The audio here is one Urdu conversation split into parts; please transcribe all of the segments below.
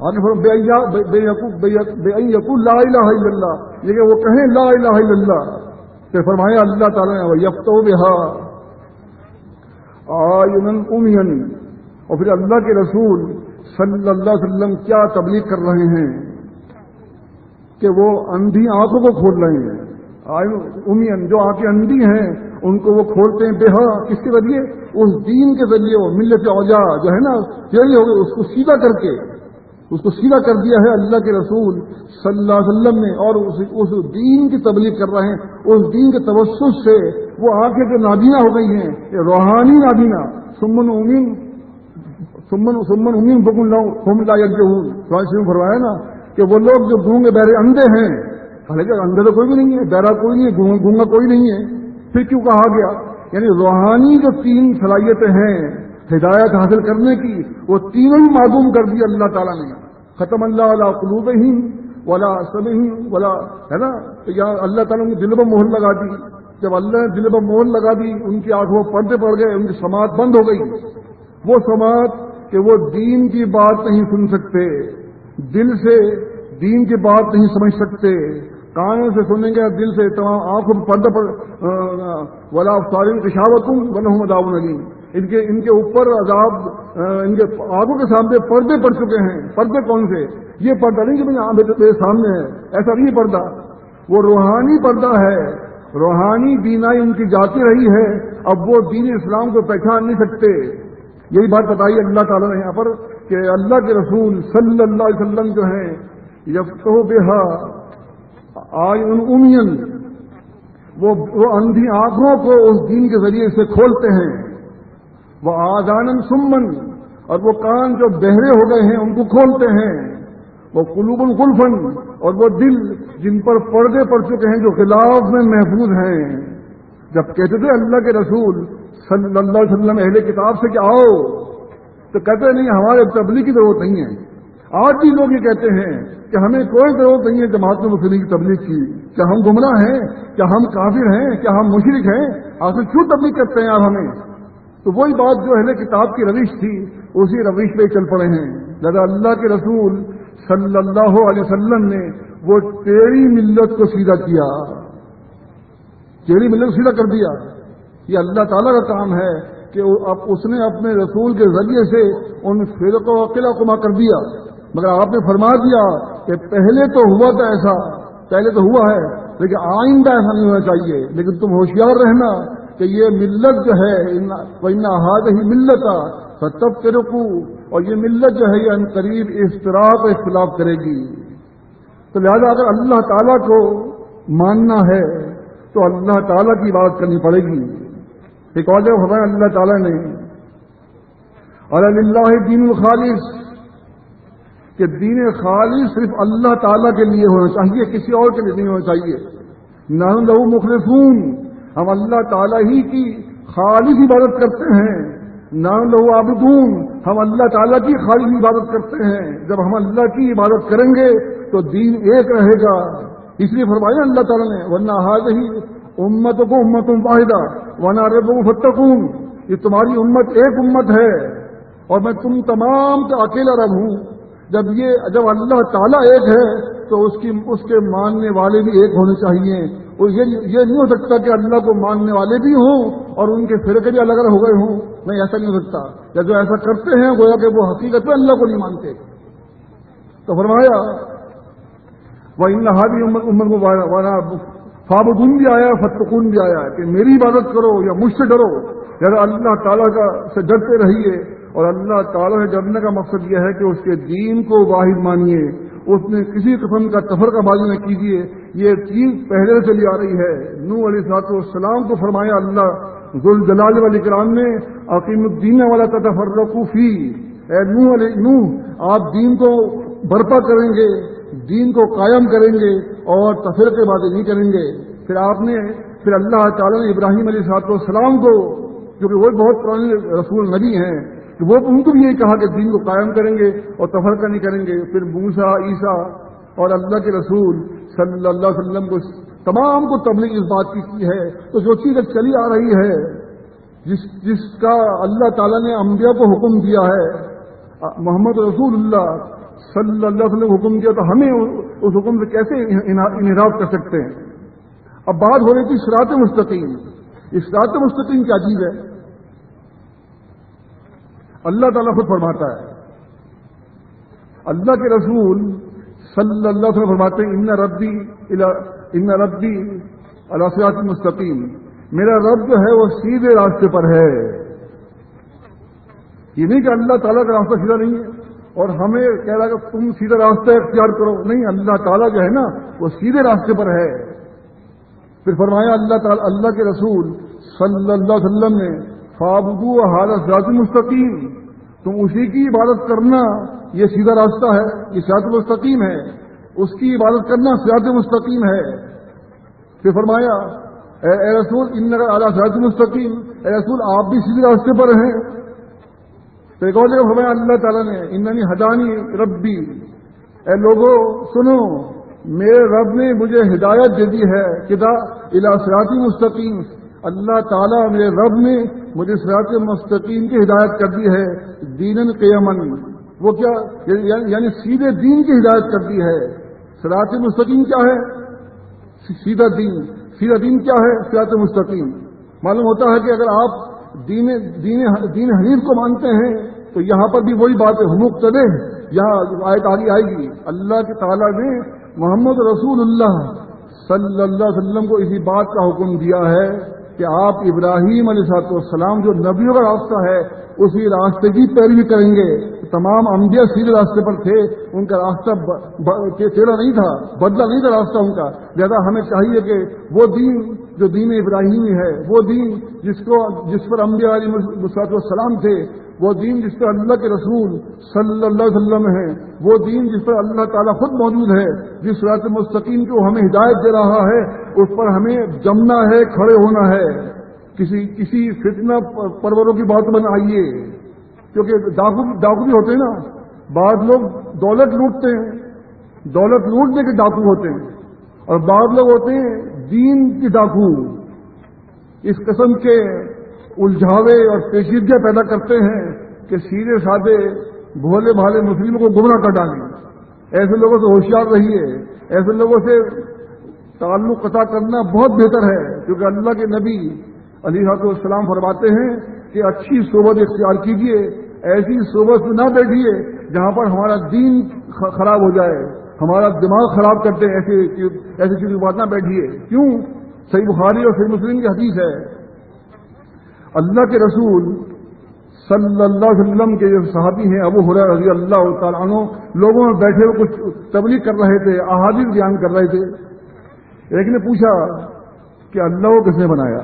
آگے بے یقول لا الہ الا اللہ، یہ کہ وہ کہیں لا الہ الا اللہ، پھر فرمایا اللہ تعالیٰ نے وَيَفْتَحُ بِهَا أَعْيُنًا عُمْيًا، اور پھر اللہ کے رسول صلی اللہ علیہ وسلم کیا تبلیغ کر رہے ہیں کہ وہ اندھی آنکھوں کو کھول رہے ہیں، عمین جو آنکھیں اندھی ہیں ان کو وہ کھولتے ہیں، بہا کس کے ذریعے؟ اس دین کے ذریعے، وہ ملت اوجا جو ہے نا یہی ہو گئی، اس کو سیدھا کر کے اس کو سیدھا کر دیا ہے اللہ کے رسول صلی اللہ علیہ وسلم نے، اور اس دین کی تبلیغ کر رہے ہیں، اس دین کے توسط سے وہ آنکھیں جو نابینا ہو گئی ہیں، یہ روحانی نابینا، سمن امین بکن ہم لا یرجعون، فرمایا نا کہ وہ لوگ جو گونگے بہرے اندھے ہیں، حالانکہ اندھے تو کوئی بھی نہیں ہے، بہرا کوئی نہیں ہے، گونگا کوئی نہیں ہے، پھر کیوں کہا گیا؟ یعنی روحانی جو تین صلاحیتیں ہیں ہدایت حاصل کرنے کی، وہ تینوں ہی معدوم کر دی اللہ تعالیٰ نے، ختم اللہ علی قلوبہم ولا سمعہم ولا، ہے نا، تو یا اللہ تعالیٰ نے دل پر مہر لگا دی، جب اللہ نے دل پر مہر لگا دی ان کی آنکھوں پر پردے پڑ گئے، ان کی سماعت بند ہو گئی، وہ سماعت کہ وہ دین کی بات نہیں سن سکتے، دل سے دین کی بات نہیں سمجھ سکتے، کانوں سے سنیں گے، دل سے تمام آنکھوں پر پردہ ولا ابصارہم غشاوۃ ولہم عذاب علیم، ان کے اوپر عذاب، ان کے آنکھوں کے سامنے پردے پڑ چکے ہیں۔ پردے کون سے؟ یہ پردہ نہیں کہ میرے سامنے ہے، ایسا نہیں پردہ، وہ روحانی پردہ ہے، روحانی بینائی ان کی جاتی رہی ہے، اب وہ دین اسلام کو پہچان نہیں سکتے۔ یہی بات بتائی اللہ تعالیٰ نے یہاں پر کہ اللہ کے رسول صلی اللہ علیہ وسلم جو ہیں یفتح بہا اعین عمیا، وہ اندھی آنکھوں کو اس دین کے ذریعے سے کھولتے ہیں، وہ آذانا صما، اور وہ کان جو بہرے ہو گئے ہیں ان کو کھولتے ہیں، وہ قلوب غلفا، اور وہ دل جن پر پردے پڑ چکے ہیں جو خلاف میں محفوظ ہیں۔ جب کہتے تھے اللہ کے رسول صلی اللہ علیہ وسلم اہل کتاب سے کہ آؤ، تو کہتے نہیں ہمارے تبلیغ کی ضرورت نہیں ہے۔ آج بھی لوگ یہ کہتے ہیں کہ ہمیں کوئی ضرورت نہیں ہے جماعت مسلمین کی تبلیغ کی، کیا ہم گمراہ ہیں؟ کیا ہم کافر ہیں؟ کیا ہم مشرک ہیں؟ آخر کیوں تبلیغ کرتے ہیں آپ ہمیں؟ تو وہی بات جو اہل کتاب کی روش تھی اسی روش پہ چل پڑے ہیں۔ لہذا اللہ کے رسول صلی اللہ علیہ وسلم نے وہ تیری ملت کو سیدھا کیا، تیری ملت کو سیدھا کر دیا۔ یہ اللہ تعالیٰ کا کام ہے کہ اب اس نے اپنے رسول کے ذریعے سے ان فرقوں و قلع کو کر دیا، مگر آپ نے فرما دیا کہ پہلے تو ہوا تھا ایسا، پہلے تو ہوا ہے لیکن آئندہ ایسا نہیں ہونا چاہیے۔ لیکن تم ہوشیار رہنا کہ یہ ملت جو ہے وَإِنَّ هَٰذِهِ مِلَّةً فَتَفْتَرِقُوا، اور یہ ملت جو ہے یہ ان قریب افتراق و اختلاف کرے گی۔ تو لہذا اگر اللہ تعالیٰ کو ماننا ہے تو اللہ تعالیٰ کی بات کرنی پڑے گی۔ ایک اور جگہ فرمایا اللہ تعالیٰ نے اَلَا لِلَّهِ دِینُ الْخَالِص، کہ دین خالص صرف اللہ تعالیٰ کے لیے ہونا چاہیے، کسی اور کے لیے نہیں ہونا چاہیے۔ نَحْنُ لَهُ مُخْلِصُونَ، ہم اللہ تعالیٰ ہی کی خالص عبادت کرتے ہیں۔ نَحْنُ لَهُ عَابِدُونَ، ہم اللہ تعالیٰ کی خالص عبادت کرتے ہیں۔ جب ہم اللہ کی عبادت کریں گے تو دین ایک رہے گا۔ اس لیے فرمایا اللہ تعالیٰ نے وَإِنَّ هَٰذِهِ أُمَّتُكُمْ أُمَّةٌ وَاحِدَةٌ وَأَنَا رَبُّكُمْ فَاتَّقُونِ، یہ تمہاری امت ایک امت ہے اور میں تم تمام کا اکیلا رب ہوں۔ جب اللہ تعالیٰ ایک ہے تو اس کے ماننے والے بھی ایک ہونے چاہیے، اور یہ نہیں ہو سکتا کہ اللہ کو ماننے والے بھی ہوں اور ان کے فرقے بھی الگ الگ ہو گئے ہوں، نہیں ایسا نہیں ہو سکتا۔ یا جو ایسا کرتے ہیں گویا کہ وہ حقیقت میں اللہ کو نہیں مانتے۔ تو فرمایا وَإِنَّ هَٰذِهِ أُمَّتُكُمْ فَاعْبُدُونِ بھی آیا، فَاتَّقُونِ بھی آیا کہ میری عبادت کرو یا مجھ سے ڈرو۔ یا اللہ تعالیٰ سے ڈرتے رہیے، اور اللہ تعالیٰ سے ڈرنے کا مقصد یہ ہے کہ اس کے دین کو واحد مانیے، اس میں کسی قسم کا تفرقہ بازی نہ کیجیے۔ یہ چیز پہلے سے چلی آ رہی ہے۔ نوح علیہ السلام کو فرمایا اللہ ذوالجلال والاکرام نے اقیموا الدین ولا تتفرقوا فیہ، اے نوح آپ دین کو برپا کریں گے، دین کو قائم کریں گے اور تفرقے بازی نہیں کریں گے۔ پھر اللہ تعالیٰ نے ابراہیم علیہ السلام کو، جو کہ وہ بہت پرانے رسول نبی ہیں، کہ وہ ان کو بھی یہی کہا کہ دین کو قائم کریں گے اور تفرقہ نہیں کریں گے۔ پھر موسیٰ، عیسیٰ اور اللہ کے رسول صلی اللہ علیہ وسلم کو تمام کو تبلیغ اس بات کی ہے۔ تو جو چیز چلی آ رہی ہے، جس کا اللہ تعالیٰ نے انبیاء کو حکم دیا ہے، محمد رسول اللہ صلی اللہ علیہ وسلم حکم دیا تو ہمیں اس حکم سے کیسے انحراف کر سکتے ہیں؟ اب بات ہو رہی تھی صراط مستقیم. اس صراط مستقیم کیا چیز ہے؟ اللہ تعالیٰ خود فرماتا ہے، اللہ کے رسول صلی اللہ علیہ وسلم فرماتے ہیں ان ربی علی صراط مستقیم، میرا رب جو ہے وہ سیدھے راستے پر ہے. یہ نہیں کہ اللہ تعالیٰ کا راستہ سیدھا نہیں ہے اور ہمیں کہہ رہا کہ تم سیدھا راستہ اختیار کرو. نہیں، اللہ تعالیٰ جو ہے نا وہ سیدھے راستے پر ہے. پھر فرمایا اللہ کے رسول صلی اللہ علیہ وسلم نے فَاعْبُدُوا هَذَا صِرَاطٌ مستقیم، تم اسی کی عبادت کرنا، یہ سیدھا راستہ ہے، یہ صراط مستقیم ہے، اس کی عبادت کرنا صراط مستقیم ہے. پھر فرمایا اے رسول انک علی صراط مستقیم، اے رسول آپ بھی سیدھے راستے پر ہیں. تو ایک اور جگہ فرمایا اللہ تعالیٰ نے اننی ہدانی ربی، اے لوگوں سنو، میرے رب نے مجھے ہدایت دے دی ہے کدا الی صراط مستقیم. اللہ تعالیٰ میرے رب نے مجھے صراط مستقیم کی ہدایت کر دی ہے، دینن قیمن، وہ کیا یعنی سیدھے دین کی ہدایت کر دی ہے. صراط مستقیم کیا ہے؟ سیدھا دین. سیدھا دین کیا ہے؟ صراط مستقیم. معلوم ہوتا ہے کہ اگر آپ دین حنیف کو مانتے ہیں تو یہاں پر بھی وہی بات ہے، مقتدی. یہاں آیت آگے آئے گی، اللہ کے تعالیٰ نے محمد رسول اللہ صلی اللہ علیہ وسلم کو اسی بات کا حکم دیا ہے کہ آپ ابراہیم علیہ السلام جو نبیوں کا راستہ ہے اسی راستے کی پیروی کریں گے. تمام انبیاء سیدھے راستے پر تھے، ان کا راستہ ٹیڑھا نہیں تھا، بدلا نہیں تھا راستہ ان کا. لہذا ہمیں چاہیے کہ وہ دین جو دین ابراہیمی ہے، وہ دین جس پر انبیاء علیہ السلام تھے، وہ دین جس پر اللہ کے رسول صلی اللہ علیہ وسلم ہے، وہ دین جس پر اللہ تعالیٰ خود موجود ہے، جس صراط مستقیم کو ہمیں ہدایت دے رہا ہے، اس پر ہمیں جمنا ہے، کھڑے ہونا ہے. کسی فتنہ پروروں کی بات میں آئیے، کیونکہ ڈاکو بھی ہوتے ہیں نا. بعض لوگ دولت لوٹتے ہیں، دولت لوٹنے کے ڈاکو ہوتے ہیں، اور بعض لوگ ہوتے ہیں دین کے ڈاکو. اس قسم کے الجھاوے اور پیچیدگیاں پیدا کرتے ہیں کہ سیدھے سادے بھولے بھالے مسلموں کو گمراہ کر ڈالیں. ایسے لوگوں سے ہوشیار رہیے، ایسے لوگوں سے تعلق قطع کرنا بہت بہتر ہے، کیونکہ اللہ کے نبی علیہ السلام فرماتے ہیں کہ اچھی صحبت اختیار کیجیے، ایسی صحبت میں نہ بیٹھیے جہاں پر ہمارا دین خراب ہو جائے، ہمارا دماغ خراب کرتے ہیں. ایسی چیز کی بات نہ بیٹھیے. کیوں؟ صحیح بخاری اور صحیح مسلم کی حدیث ہے، اللہ کے رسول صلی اللہ علیہ وسلم کے جو صحابی ہیں ابو ہریرہ رضی اللہ تعالیٰ عنہ، لوگوں میں بیٹھے ہوئے کچھ تبلیغ کر رہے تھے، احادیث بیان کر رہے تھے. ایک نے پوچھا کہ اللہ کو کس نے بنایا؟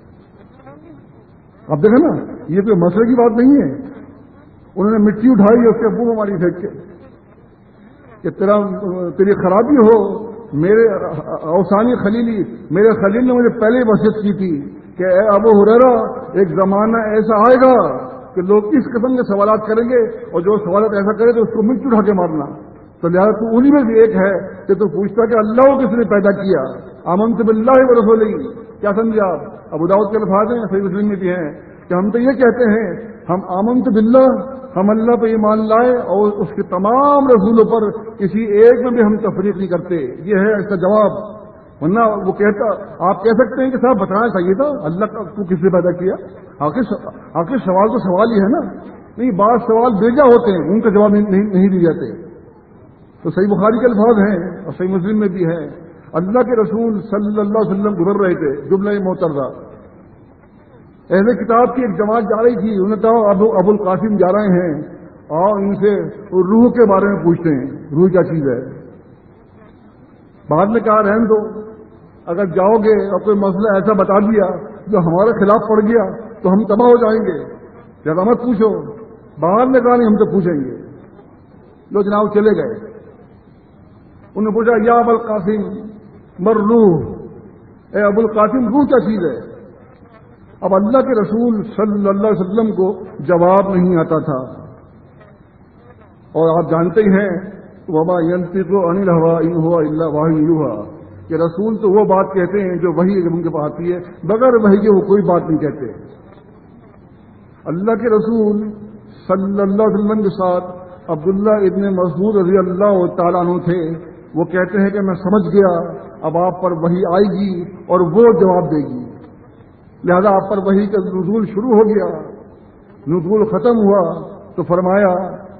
اب دیکھیں نا، یہ کوئی مسئلے کی بات نہیں ہے. انہوں نے مٹی اٹھائی اس کے ابو کو ماری پھینک کے کہ تیری خرابی ہو، میرے اوسانی خلیلی، میرے خلیل نے مجھے پہلے وصیت کی تھی کہ اے ابو ہریرہ، ایک زمانہ ایسا آئے گا کہ لوگ اس قسم کے سوالات کریں گے، اور جو سوالات ایسا کرے تو اس کو مٹی اٹھا کے مارنا. تو لہٰذا تو انہی میں سے ایک ہے کہ تو پوچھتا کہ اللہ کو کس نے پیدا کیا. آمنت باللہ ورسولہ، کیا سمجھا آپ؟ ابو داؤد کے الفاظ ہیں، صحیح مسلم میں بھی ہیں کہ ہم تو یہ کہتے ہیں، ہم آمنت باللہ، ہم اللہ پہ ایمان لائے اور اس کے تمام رسولوں پر کسی ایک میں بھی ہم تفریق نہیں کرتے. یہ ہے اس کا جواب. ورنہ وہ کہتا، آپ کہہ سکتے ہیں کہ صاحب بتانا چاہیے تھا اللہ کو کس نے پیدا کیا. آخر سوال تو سوال ہی ہے نا. نہیں، بعض سوال بیجا ہوتے ہیں، ان کا جواب نہیں دیے جاتے. تو صحیح بخاری کے الفاظ ہیں اور صحیح مسلم میں بھی ہے. اللہ کے رسول صلی اللہ علیہ وسلم گزر رہے تھے جملہ معترضہ. اہل کتاب کی ایک جماعت جا رہی تھی، انہوں نے کہا ابو القاسم جا رہے ہیں اور ان سے روح کے بارے میں پوچھتے ہیں، روح کیا چیز ہے. بعد میں کہا رہن دو، اگر جاؤ گے اور کوئی مسئلہ ایسا بتا دیا جو ہمارے خلاف پڑ گیا تو ہم تباہ ہو جائیں گے، جب مت پوچھو. باہر نے کہا نہیں ہم تو پوچھیں گے. لو جناب چلے گئے. انہوں نے پوچھا یا ابو القاسم مر روح، اے ابو القاسم روح کیا چیز ہے. اب اللہ کے رسول صلی اللہ علیہ وسلم کو جواب نہیں آتا تھا، اور آپ جانتے ہی ہیں وما ينطق عن الهوى ان هو الا وحی یوحى کہ رسول تو وہ بات کہتے ہیں جو وحی ان کے پاس آتی ہے، بغیر وحی کے وہ کوئی بات نہیں کہتے. اللہ کے رسول صلی اللہ علیہ وسلم کے ساتھ عبداللہ ابن مسعود رضی اللہ تعالیٰ عنہ تھے، وہ کہتے ہیں کہ میں سمجھ گیا اب آپ پر وحی آئے گی اور وہ جواب دے گی، لہذا آپ پر وحی کا نزول شروع ہو گیا۔ نزول ختم ہوا تو فرمایا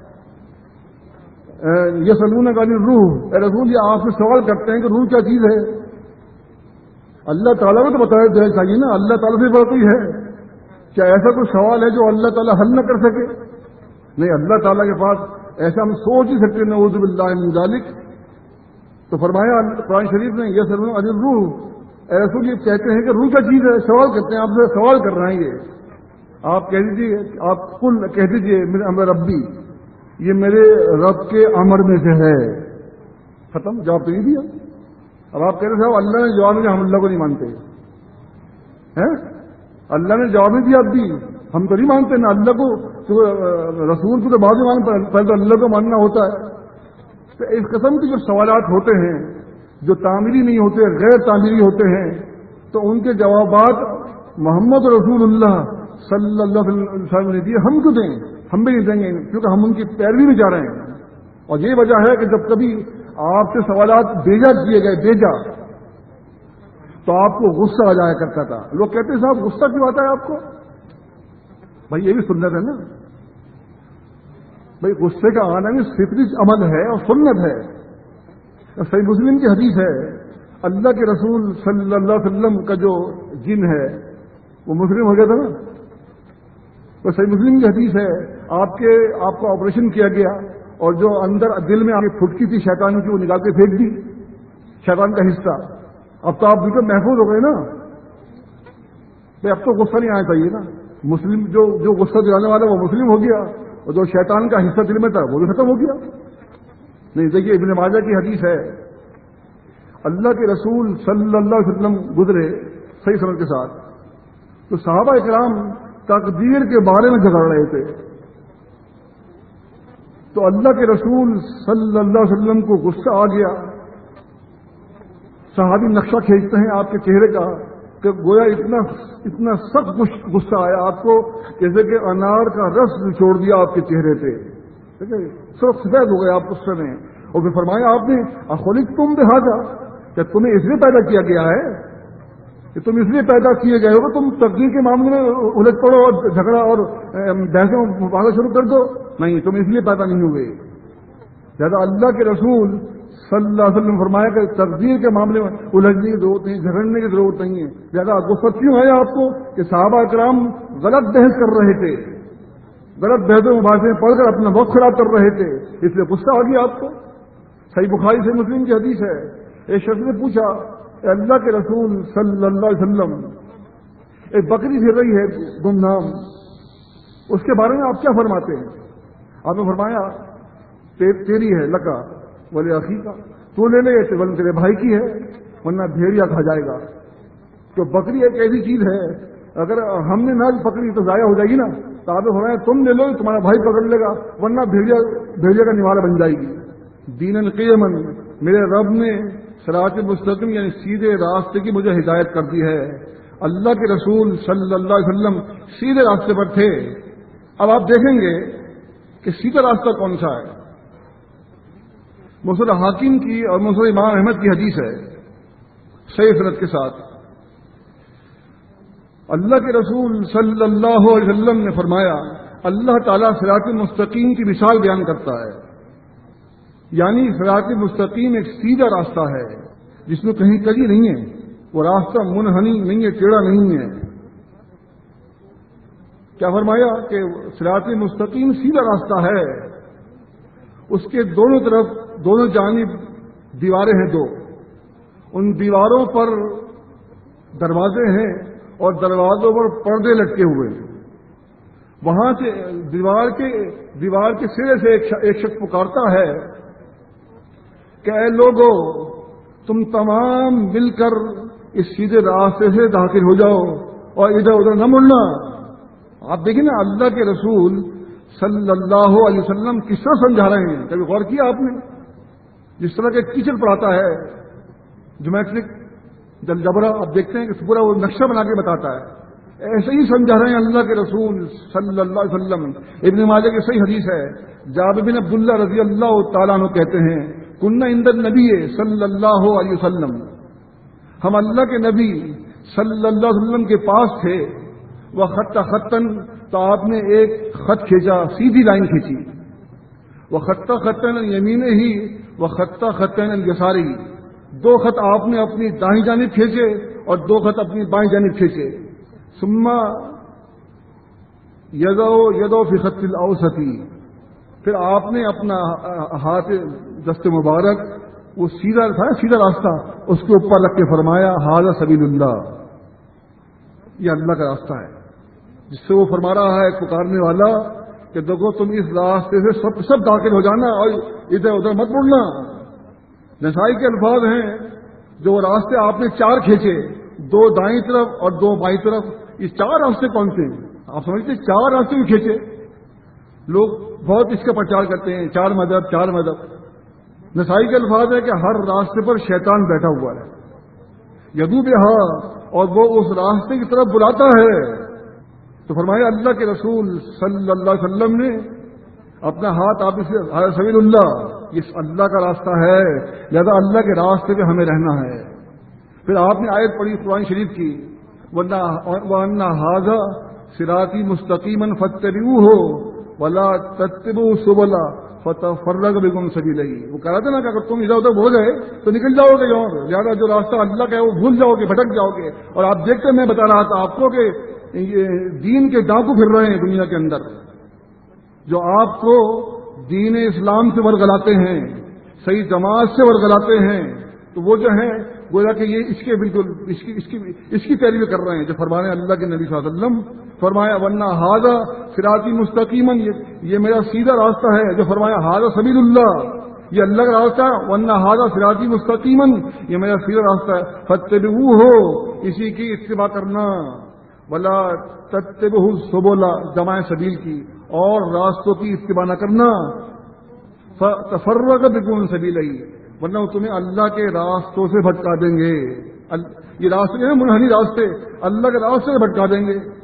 یسألونک عن الروح، اے رسول یہ آپ سے سوال کرتے ہیں کہ روح کیا چیز ہے؟ اللہ تعالیٰ کو تو بتایا جانا چاہیے نا، اللہ تعالیٰ سے بڑا کوئی ہے کیا؟ ایسا کوئی سوال ہے جو اللہ تعالیٰ حل نہ کر سکے؟ نہیں، اللہ تعالیٰ کے پاس ایسا ہم سوچ ہی سکتے نعوذ باللہ من ذالک۔ تو فرمایا قرآن شریف نے یسألونک عن الروح، اے رسول یہ کہتے ہیں کہ روح کیا چیز ہے، سوال کرتے ہیں، آپ سے سوال کر رہے ہیں یہ، آپ کہہ دیجیے، آپ کل کہہ دیجیے من امر ربی، یہ میرے رب کے امر میں سے ہے، ختم، جواب تو نہیں دیا۔ اب آپ کہہ رہے صاحب اللہ نے جواب نہیں دیا، ہم اللہ کو نہیں مانتے ہیں، اللہ نے جواب نہیں دیا، اب بھی ہم تو نہیں مانتے نا اللہ کو، تو رسول کو تو بعد میں ماننا، پہلے تو اللہ کو ماننا ہوتا ہے۔ تو اس قسم کے جو سوالات ہوتے ہیں جو تعمیری نہیں ہوتے، غیر تعمیری ہوتے ہیں، تو ان کے جوابات محمد رسول اللہ صلی اللہ علیہ وسلم نے دیے، ہم کیوں دیں؟ ہم بھی نہیں دیں گے، کیونکہ ہم ان کی پیروی میں جا رہے ہیں۔ اور یہ وجہ ہے کہ جب کبھی آپ سے سوالات بھیجا کیے گئے تو آپ کو غصہ آ جایا کرتا تھا، لوگ کہتے ہیں صاحب غصہ کیوں آتا ہے آپ کو؟ بھائی یہ بھی سنت ہے نا، بھائی غصے کا آنا بھی فطری عمل ہے اور سنت ہے۔ صحیح مسلم کی حدیث ہے، اللہ کے رسول صلی اللہ علیہ وسلم کا جو جن ہے وہ مسلم ہو گیا تھا نا، تو صحیح مسلم کی حدیث ہے، آپ کا آپریشن کیا گیا اور جو اندر دل میں آپ کی پھٹکی تھی شیطان کی وہ نکال کے پھینک دی، شیطان کا حصہ، اب تو آپ بالکل محفوظ ہو گئے نا، اب تو غصہ نہیں آنا چاہیے نا، مسلم جو غصہ دلانے والا وہ مسلم ہو گیا اور جو شیطان کا حصہ دل میں تھا وہ بھی ختم ہو گیا۔ نہیں دیکھیے ابن ماجہ کی حدیث ہے، اللہ کے رسول صلی اللہ علیہ وسلم گزرے صحیح سند کے ساتھ، تو صحابہ اکرام تقدیر کے بارے میں جھگڑ رہے تھے، تو اللہ کے رسول صلی اللہ علیہ وسلم کو غصہ آ گیا، صحابی نقشہ کھینچتے ہیں آپ کے چہرے کا کہ گویا اتنا سخت غصہ آیا آپ کو جیسے کہ انار کا رس چھوڑ دیا آپ کے چہرے پہ، ٹھیک ہے، سرخ سفید ہو گئے آپ غصے میں، اور پھر فرمایا آپ نے اخلقتم بہذا، کہ تمہیں اس لیے پیدا کیا گیا ہے کہ تم اس لیے پیدا کیے گئے ہو کہ تم تقدیر کے معاملے میں الجھ پڑو اور جھگڑا اور بحثوں مباحثہ شروع کر دو؟ نہیں، تم اس لیے پیدا نہیں ہوئے۔ لہٰذا اللہ کے رسول صلی اللہ علیہ وسلم فرمایا کہ تقدیر کے معاملے میں الجھنے کی ضرورت نہیں، جھگڑنے کی ضرورت نہیں ہے۔ لہٰذا غصہ کیوں ہے آپ کو کہ صحابہ کرام غلط بحث کر رہے تھے، غلط بحثوں مباحثے پڑھ کر اپنا وقت خراب کر رہے تھے، اس لیے غصہ آ گیا آپ کو۔ صحیح بخاری سے مسلم کی حدیث ہے، ایک شخص نے پوچھا کہ اللہ کے رسول صلی اللہ علیہ وسلم ایک بکری پھر رہی ہے گمنام، اس کے بارے میں آپ کیا فرماتے ہیں؟ آپ نے فرمایا تیری ہے لکا بولے اخی کا، تو لے لے بولے تیرے بھائی کی ہے ورنہ بھیڑیا کھا جائے گا۔ تو بکری ایک ایسی چیز ہے اگر ہم نے نہ پکڑی تو ضائع ہو جائے گی نا، تو آپ نے فرمایا تم لے لو تمہارا بھائی پکڑ لے گا ورنہ بھیڑیا کا نوالا بن جائے گی۔ دین قیما، میرے رب نے صراط مستقیم یعنی سیدھے راستے کی مجھے ہدایت کر دی ہے۔ اللہ کے رسول صلی اللہ علیہ وسلم سیدھے راستے پر تھے۔ اب آپ دیکھیں گے کہ سیدھا راستہ کون سا ہے۔ مسند حاکم کی اور مسند امام احمد کی حدیث ہے صحیح سند کے ساتھ، اللہ کے رسول صلی اللہ علیہ وسلم نے فرمایا اللہ تعالیٰ صراط مستقیم کی مثال بیان کرتا ہے، یعنی صراط مستقیم ایک سیدھا راستہ ہے جس میں کہیں کجی نہیں ہے، وہ راستہ منحنی نہیں ہے، ٹیڑھا نہیں ہے۔ کیا فرمایا کہ صراط مستقیم سیدھا راستہ ہے، اس کے دونوں طرف دونوں جانب دیواریں ہیں دو، ان دیواروں پر دروازے ہیں اور دروازوں پر پردے لٹکے ہوئے ہیں، وہاں سے دیوار کے سرے سے ایک شخص پکارتا ہے کہ اے لوگو تم تمام مل کر اس سیدھے راستے سے داخل ہو جاؤ اور ادھر ادھر نہ مڑنا۔ آپ دیکھیں نا اللہ کے رسول صلی اللہ علیہ وسلم کس طرح سمجھا رہے ہیں، کبھی غور کیا آپ نے؟ جس طرح کے ٹیچر پڑھاتا ہے جیومیٹرک الجبرا، آپ دیکھتے ہیں کہ پورا وہ نقشہ بنا کے بتاتا ہے، ایسے ہی سمجھا رہے ہیں اللہ کے رسول صلی اللہ علیہ وسلم۔ ابن ماجہ کی صحیح حدیث ہے جابر بن عبداللہ رضی اللہ تعالیٰ عنہ کہتے ہیں کننا عند النبی صلی اللہ علیہ وسلم، ہم اللہ کے نبی صلی اللہ علیہ وسلم کے پاس تھے، وہ خطن تو آپ نے ایک خط کھینچا، سیدھی لائن کھینچی، وہ خطن یمین ہی وہ خطن یساری، دو خط آپ نے اپنی دائیں جانب کھینچے اور دو خط اپنی بائیں جانب کھینچے، ثم یدو فی خط الاوسطی، پھر آپ نے اپنا ہاتھ دست مبارک وہ سیدھا تھا سیدھا راستہ اس کے اوپر رکھ کے فرمایا ھذا سبیل اللہ، یہ اللہ کا راستہ ہے، جس سے وہ فرما رہا ہے پکارنے والا کہ دیکھو تم اس راستے سے سب داخل ہو جانا اور ادھر ادھر مت مڑنا۔ نسائی کے الفاظ ہیں جو راستے آپ نے چار کھینچے، دو دائیں طرف اور دو بائیں طرف، یہ چار راستے کون سے ہیں؟ آپ سمجھتے چار راستے بھی کھینچے؟ لوگ بہت اس کا پرچار کرتے ہیں چار مذہب چار مذہب۔ نسائی کے الفاظ ہے کہ ہر راستے پر شیطان بیٹھا ہوا ہے، یدو بہا، اور وہ اس راستے کی طرف بلاتا ہے۔ تو فرمایا اللہ کے رسول صلی اللہ علیہ وسلم نے اپنا ہاتھ آپ سے سبیل اللہ، یہ اللہ کا راستہ ہے، لہذا اللہ کے راستے پہ ہمیں رہنا ہے۔ پھر آپ نے آیت پڑھی قرآن شریف کی وَأَنَّ هَٰذَا صِرَاطِي مُسْتَقِيمًا فَاتَّبِعُوهُ وَلَا تَتَّبِعُوا السُّبُلَ فَتَفَرَّقَ بِكُمْ عَن سَبِيلِهِ۔ وہ کہا تھا نا کہ اگر تم ادھر ادھر ہو گئے تو نکل جاؤ گے اور زیادہ جو راستہ اللہ کا ہے وہ بھول جاؤ گے، بھٹک جاؤ گے۔ اور آپ دیکھتے میں بتا رہا تھا آپ کو کہ یہ دین کے ڈاکو پھر رہے ہیں دنیا کے اندر، جو آپ کو دین اسلام سے ورگلاتے ہیں، صحیح جماعت سے ورگلاتے ہیں، تو وہ جو ہیں گویا کہ یہ اس کے بالکل اس کی پیروی کر رہے ہیں جو فرمانے اللہ کے نبی صلی اللہ علیہ وسلم فرمایا وَأَنَّ هَٰذَا صِرَاطِي مُسْتَقِيمًا، یہ میرا سیدھا راستہ ہے، جو فرمایا ھذا سبیل اللہ، یہ اللہ کا راستہ ہے، وَأَنَّ هَٰذَا صِرَاطِي مُسْتَقِيمًا، یہ میرا سیدھا راستہ ہے، فَاتَّبِعُوهُ، اسی کی اتباع کرنا، وَلَا تَتَّبِعُوا السُّبُلَ، جمع سبیل کی، اور راستوں کی اتباع نہ کرنا، فَتَفَرَّقَ بِكُمْ عَن سَبِيلِهِ، ورنہ وہ تمہیں اللہ کے راستوں سے بھٹکا دیں گے۔ یہ راستے ہیں منحنی راستے، اللہ کے راستے سے بھٹکا دیں گے۔